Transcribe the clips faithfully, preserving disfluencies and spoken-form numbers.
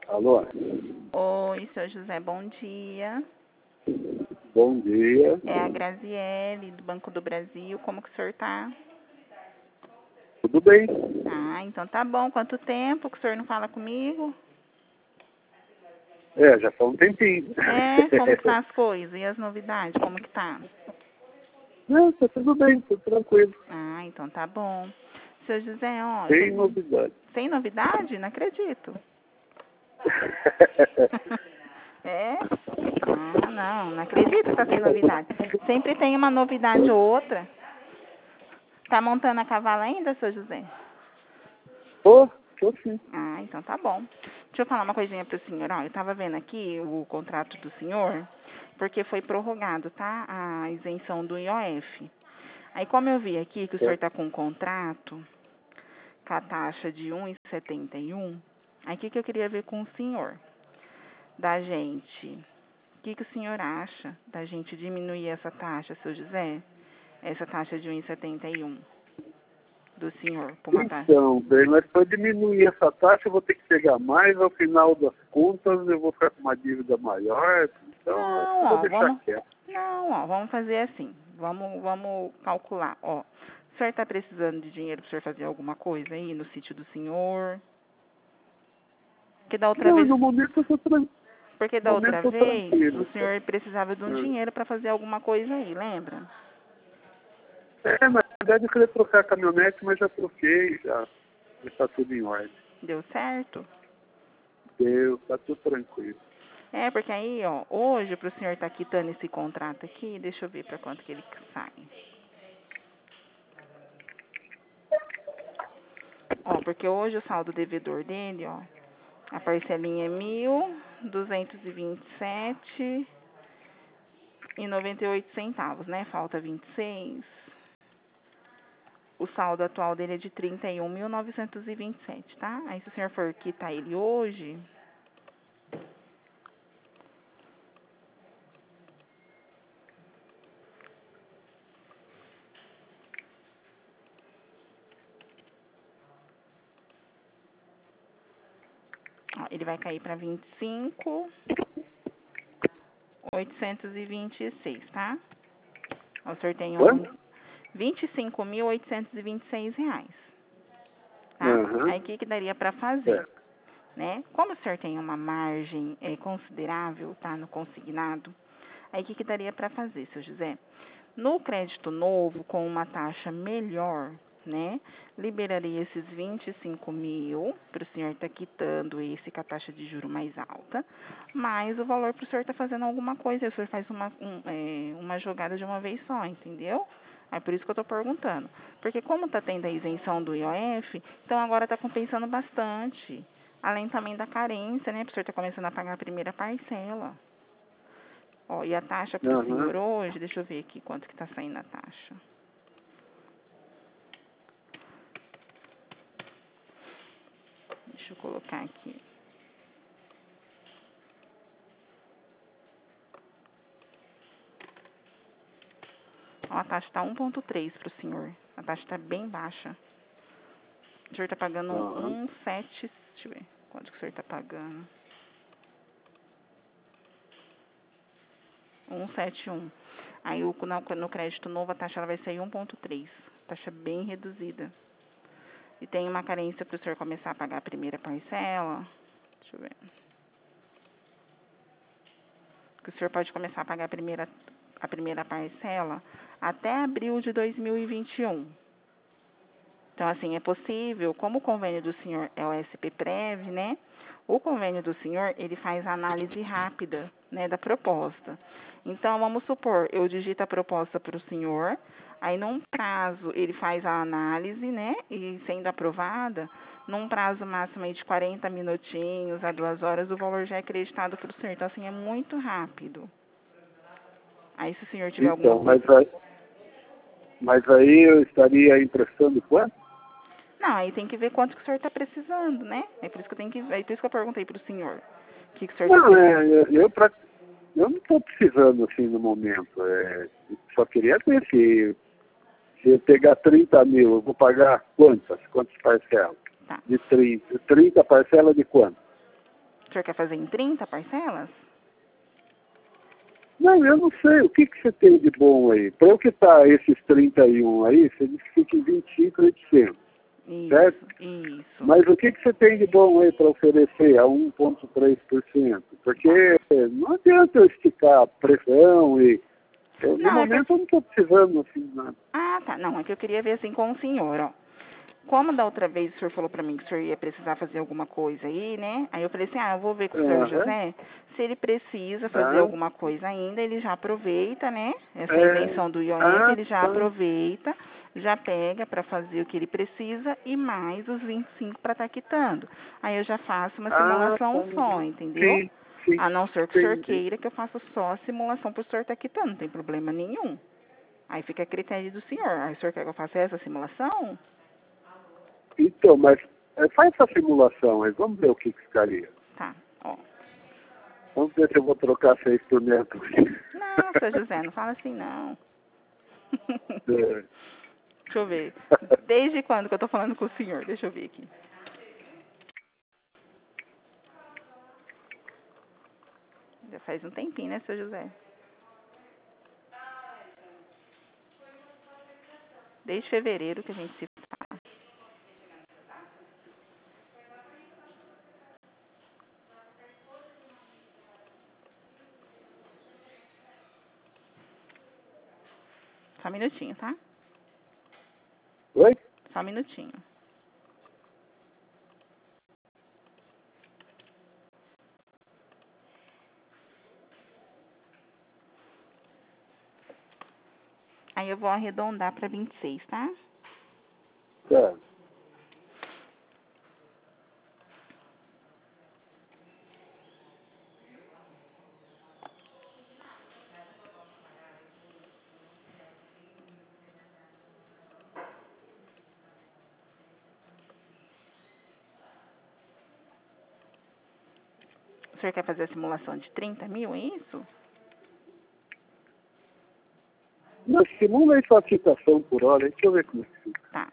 Alô? Oi, seu José, bom dia. Bom dia. É a Graziele, do Banco do Brasil. Como que o senhor tá? Tudo bem? Ah, então tá bom. Quanto tempo que o senhor não fala comigo? É, já faz um tempinho. É, como que tá as coisas? E as novidades, como que tá? Não, tá tudo bem, tudo tranquilo. Ah, então tá bom. Seu José, ó... Sem cê- novidade. Sem novidade? Não acredito. É? Ah, não, não acredito que tá sem novidade. Sempre tem uma novidade ou outra. Tá montando a cavalo ainda, seu José? Tô, tô sim. Ah, então tá bom. Deixa eu falar uma coisinha pro senhor. Ó, eu tava vendo aqui o contrato do senhor, porque foi prorrogado, tá? A isenção do I O F. Aí, como eu vi aqui que o senhor É. tá com um contrato com a taxa de um vírgula setenta e um, aí o que, que eu queria ver com o senhor? Da gente. O que, que o senhor acha da gente diminuir essa taxa, seu José? Essa taxa de um vírgula setenta e um do senhor, por uma taxa. Então, bem, mas para diminuir essa taxa eu vou ter que pegar mais, ao final das contas eu vou ficar com uma dívida maior, então acho que Não, eu vou ó, deixar vamos. quieto. Não, ó, vamos fazer assim. Vamos, vamos calcular, ó. O senhor está precisando de dinheiro para o senhor fazer alguma coisa aí no sítio do senhor? Porque da outra Não, vez, no momento eu tô, tran... porque no da outra momento eu tô vez o tranquilo. Tá? senhor precisava de um Hum. dinheiro para fazer alguma coisa aí, lembra? É, na verdade eu queria trocar a caminhonete, mas já troquei, já está tudo em ordem. Deu certo? Deu, tá tudo tranquilo. É, porque aí, ó, hoje para o senhor estar quitando esse contrato aqui, deixa eu ver para quanto que ele sai. Ó, porque hoje o saldo devedor dele, ó, a parcelinha é mil duzentos e vinte e sete e noventa e oito centavos, né? Falta vinte e seis. O saldo atual dele é de trinta e um mil novecentos e vinte e sete, tá? Aí se o senhor for quitar ele hoje, ó, ele vai cair para vinte e cinco mil oitocentos e vinte e seis, tá? O senhor tem um Quanto? vinte e cinco mil oitocentos e vinte e seis reais, tá? Aham, Aí o que que daria para fazer? certo. Né? Como o senhor tem uma margem é, considerável, tá, no consignado, aí o que, que daria para fazer, seu José? No crédito novo, com uma taxa melhor, né, liberaria esses vinte e cinco mil para o senhor estar quitando esse com a taxa de juro mais alta, mais o valor para o senhor estar fazendo alguma coisa, o senhor faz uma, um, é, uma jogada de uma vez só, entendeu? É por isso que eu estou perguntando. Porque como está tendo a isenção do I O F, então agora está compensando bastante. Além também da carência, né? Para o senhor estar começando a pagar a primeira parcela. Ó, e a taxa para o Aham. senhor hoje, deixa eu ver aqui quanto que está saindo a taxa. Deixa eu colocar aqui. Ó, a taxa está um ponto três para o senhor. A taxa está bem baixa. O senhor está pagando Aham. um sete, deixa eu ver quanto que o senhor está pagando. um sete um. Aí o, no, no crédito novo a taxa ela vai sair um ponto três. Taxa bem reduzida. E tem uma carência para o senhor começar a pagar a primeira parcela. Deixa eu ver. Que o senhor pode começar a pagar a primeira, a primeira parcela até abril de dois mil e vinte e um. Então, assim, é possível, como o convênio do senhor é o S P Prev, né? O convênio do senhor, ele faz a análise rápida, né, da proposta. Então, vamos supor, eu digito a proposta para o senhor, aí num prazo ele faz a análise, né, e sendo aprovada, num prazo máximo aí de quarenta minutinhos a duas horas, o valor já é acreditado para o senhor. Então, assim, é muito rápido. Aí, se o senhor tiver alguma Então, coisa... mas aí, mas aí eu estaria emprestando quanto? Não, aí tem que ver quanto que o senhor está precisando, né? É por isso que eu tenho que, é por isso que eu perguntei para o senhor. O que, que o senhor está Não, precisando? é, eu, eu, pra- eu não estou precisando assim no momento. É, só queria ver se, se eu pegar trinta mil, eu vou pagar quantas? Quantas parcelas? Tá. De trinta. trinta parcelas de quanto? O senhor quer fazer em trinta parcelas? Não, eu não sei. O que, que você tem de bom aí? Para eu quitar esses trinta e um aí, você diz que fica em vinte e cinco mil e oitocentos, certo? Isso. Mas o que, que você tem de bom aí para oferecer a um vírgula três por cento? Porque não adianta eu esticar a pressão e... Eu, no Não, é momento que... eu não estou precisando assim nada. Ah, tá. Não, é que eu queria ver assim com o senhor, ó. Como da outra vez o senhor falou pra mim que o senhor ia precisar fazer alguma coisa aí, né? Aí eu falei assim, ah, eu vou ver com o senhor Aham. José, se ele precisa fazer Ah, alguma coisa ainda, ele já aproveita, né? Essa é, invenção do I O F, ah, ele já tá. aproveita, já pega pra fazer o que ele precisa e mais os vinte e cinco para estar quitando. Aí eu já faço uma Ah, simulação só, tá. entendeu? Sim, sim, A não ser que o senhor entendi. queira que eu faça só a simulação pro senhor estar quitando, não tem problema nenhum. Aí fica a critério do senhor. Aí o senhor quer que eu faça essa simulação? Então, mas é, faz essa simulação aí, vamos ver o que, que ficaria. Tá, ó. Vamos ver se eu vou trocar seis por metro. Não, seu José, não fala assim não. É. Deixa eu ver. Desde quando que eu tô falando com o senhor? Deixa eu ver aqui. Já faz um tempinho, né, seu José? Desde fevereiro que a gente se fala. Só um minutinho, tá? Oi? Só um minutinho. Aí eu vou arredondar pra vinte e seis, tá? Tá. O senhor quer fazer a simulação de trinta mil, é isso? Mas simula aí sua quitação por hora, deixa eu ver como é que fica. Tá.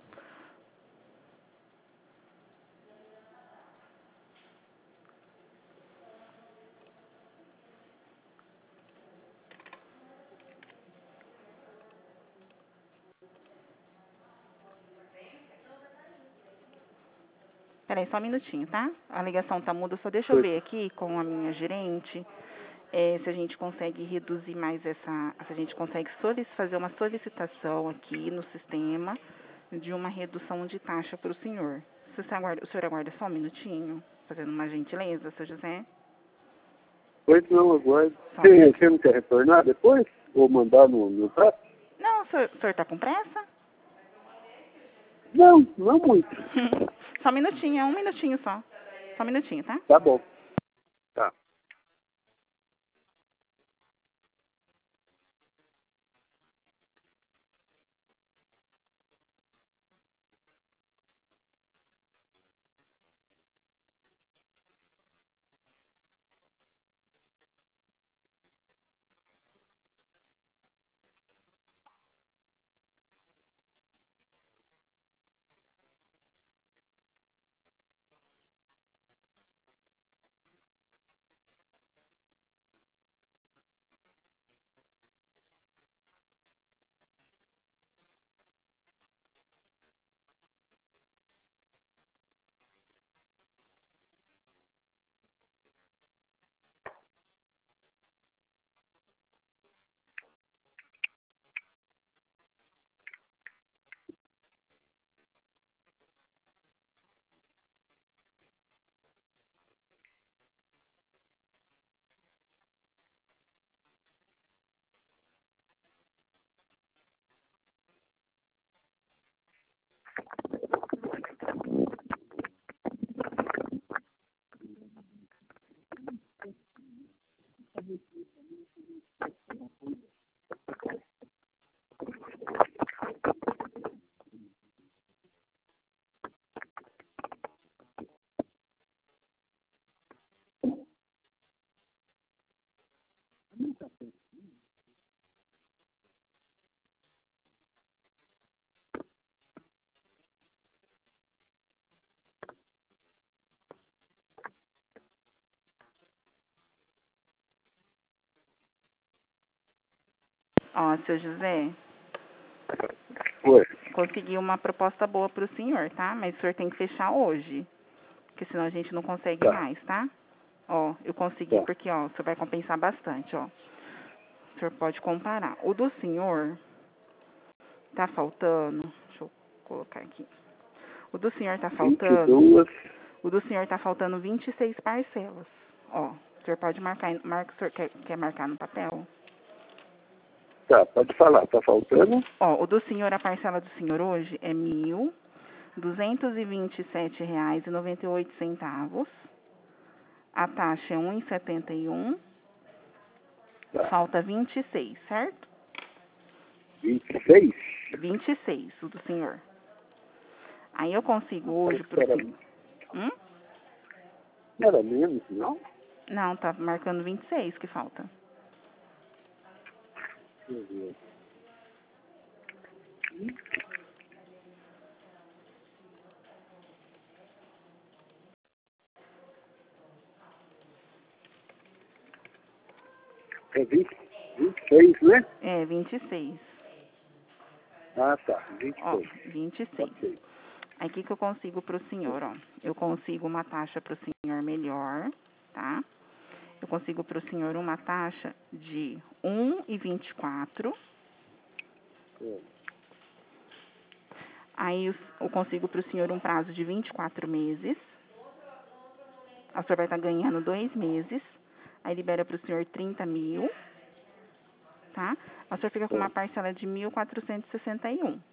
Peraí, só um minutinho, tá? A ligação tá muda, só deixa eu Pois, ver aqui com a minha gerente é, se a gente consegue reduzir mais essa... Se a gente consegue solic- fazer uma solicitação aqui no sistema de uma redução de taxa para o senhor. Se você aguarda, o senhor aguarda só um minutinho, fazendo uma gentileza, seu José? pois não, agora. Só um Você, minutinho. você não quer retornar depois? Ou mandar no, no zap? Não, o senhor, o senhor tá com pressa? Não, não muito. Só um minutinho, é um minutinho só. Só um minutinho, tá? Tá bom. Tá. Ó, seu José, Oi. consegui uma proposta boa pro senhor, tá? Mas o senhor tem que fechar hoje, porque senão a gente não consegue Tá. mais, tá? Ó, eu consegui Tá. porque, ó, o senhor vai compensar bastante, ó. O senhor pode comparar. O do senhor tá faltando, deixa eu colocar aqui. O do senhor tá vinte e faltando, duas. o do senhor tá faltando vinte e seis parcelas. Ó, o senhor pode marcar, marca, o senhor quer, quer marcar no papel? Tá, pode falar. Tá faltando? Ó, o do senhor, a parcela do senhor hoje é mil duzentos e vinte e sete reais e noventa e oito centavos. A taxa é um e setenta e um. Tá. Falta vinte e seis, certo? vinte e seis? vinte e seis, o do senhor. Aí eu consigo hoje pro Era, senhor. Hum? era menos, não? Não, tá marcando vinte e seis que falta. Deixa eu ver. É vinte, vinte e seis, né? É, vinte e seis. Ah, tá. vinte e Ó, seis. vinte e seis. Ok. Aí o que, que eu consigo pro senhor, ó? Eu consigo uma taxa pro senhor melhor, tá? Eu consigo pro senhor uma taxa de um e vinte e quatro. É. Aí eu, eu consigo pro senhor um prazo de vinte e quatro meses. O senhor vai estar ganhando dois meses. Aí libera pro senhor trinta mil, tá? O senhor fica com uma É. parcela de mil quatrocentos e sessenta e um.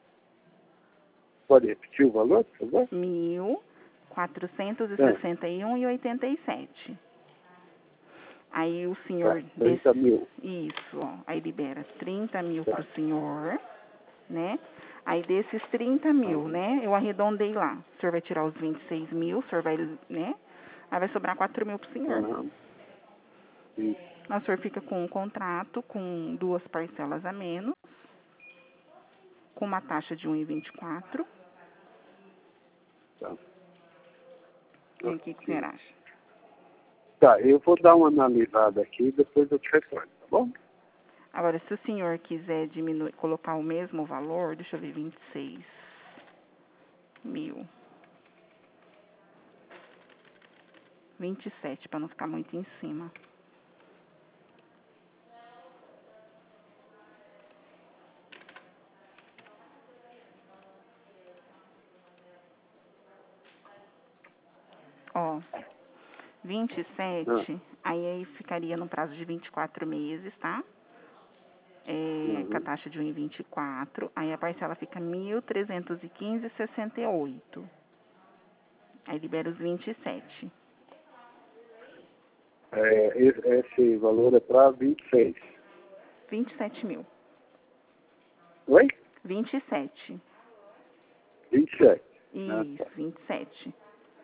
Pode repetir o valor, por favor? Mil quatrocentos e É. sessenta e um e oitenta e sete. Aí o Tá. senhor desse, trinta mil. isso, ó, aí libera trinta mil Tá. pro senhor, né? Aí desses trinta mil, Aham. né? Eu arredondei lá. O senhor vai tirar os vinte e seis mil, o senhor vai, né? Aí vai sobrar quatro mil pro senhor. Aham. Isso. O senhor fica com um contrato com duas parcelas a menos, com uma taxa de um e vinte e quatro. Tá. E aí, o que, que o senhor Ok. acha? Tá, eu vou dar uma analisada aqui e depois eu te retorno, tá bom? Agora, se o senhor quiser diminuir, colocar o mesmo valor, deixa eu ver, vinte e seis mil. vinte e sete, para não ficar muito em cima. Ó, vinte e Ah. sete, aí, aí ficaria no prazo de vinte e quatro meses, tá? É, com a Uhum. taxa de um e vinte e quatro. Aí a parcela fica mil trezentos e quinze e sessenta e oito. Aí libera os vinte e sete. É, esse, esse valor é para vinte e seis. vinte e sete mil. Oi? vinte e sete. vinte e sete. Ah, Isso, tá. vinte e sete.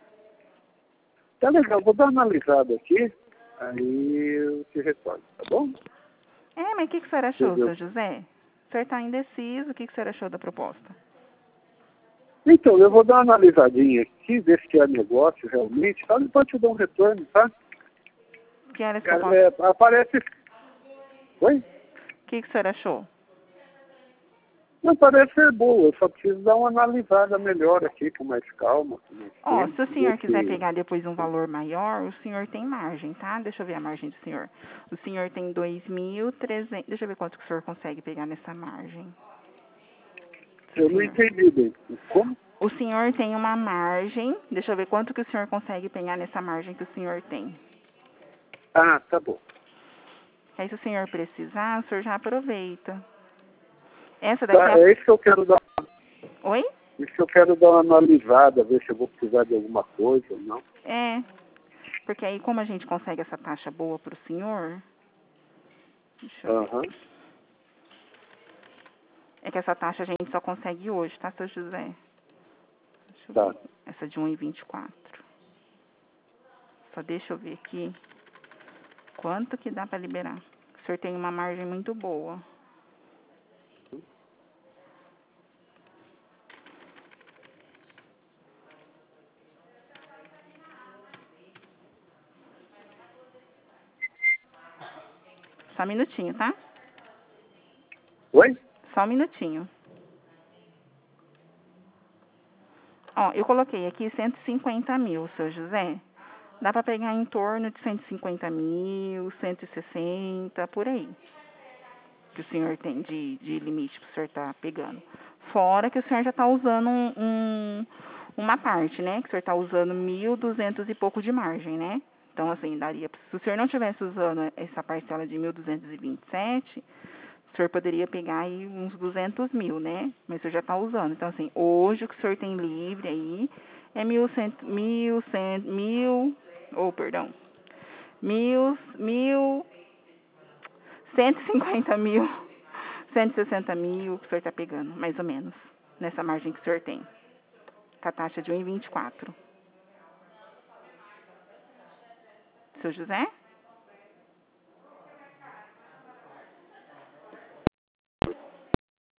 Tá legal, vou dar uma analisada aqui, aí eu te retorno, tá bom? É, mas o que, que o senhor achou, Entendeu? seu José? O senhor está indeciso, o que, que o senhor achou da proposta? Então, eu vou dar uma analisadinha aqui, ver se é negócio realmente, tá? Depois te dou um retorno, tá? Que horas que eu Cara, posso... é, aparece... Oi? O que, que o senhor achou? Não, parece ser boa, eu só preciso dar uma analisada melhor aqui, com mais calma, com mais Ó, tempo, se o ver senhor quiser se... pegar depois um valor maior, o senhor tem margem, tá? Deixa eu ver a margem do senhor. O senhor tem dois mil e trezentos... Deixa eu ver quanto que o senhor consegue pegar nessa margem. Eu não Senhor. entendi bem. Como? O senhor tem uma margem... Deixa eu ver quanto que o senhor consegue pegar nessa margem que o senhor tem. Ah, tá bom. Aí, se o senhor precisar, o senhor já aproveita. Essa daqui Tá, é a... é isso que eu quero dar. Oi? Isso que eu quero dar uma analisada, ver se eu vou precisar de alguma coisa ou não. É. Porque aí, como a gente consegue essa taxa boa pro senhor... Deixa eu ver. Aham. É que essa taxa a gente só consegue hoje, tá, seu José? Deixa eu Tá. ver. Essa de um e vinte e quatro. Só deixa eu ver aqui quanto que dá pra liberar. O senhor tem uma margem muito boa. Só um minutinho, tá? Só um minutinho. Ó, eu coloquei aqui cento e cinquenta mil, seu José. Dá para pegar em torno de cento e cinquenta mil, cento e sessenta, por aí. Que o senhor tem de, de limite para o senhor estar pegando. Fora que o senhor já está usando um, um, uma parte, né? Que o senhor está usando mil e duzentos e pouco de margem, né? Então, assim, daria... Se o senhor não estivesse usando essa parcela de mil duzentos e vinte e sete, o senhor poderia pegar aí uns duzentos mil, né? Mas o senhor já está usando. Então, assim, hoje o que o senhor tem livre aí é mil, cento, mil, cento, mil... Oh, perdão. Mil, mil... cento e cinquenta mil, cento e sessenta mil que o senhor está pegando, mais ou menos, nessa margem que o senhor tem, com a taxa de um vírgula vinte e quatro. Seu José?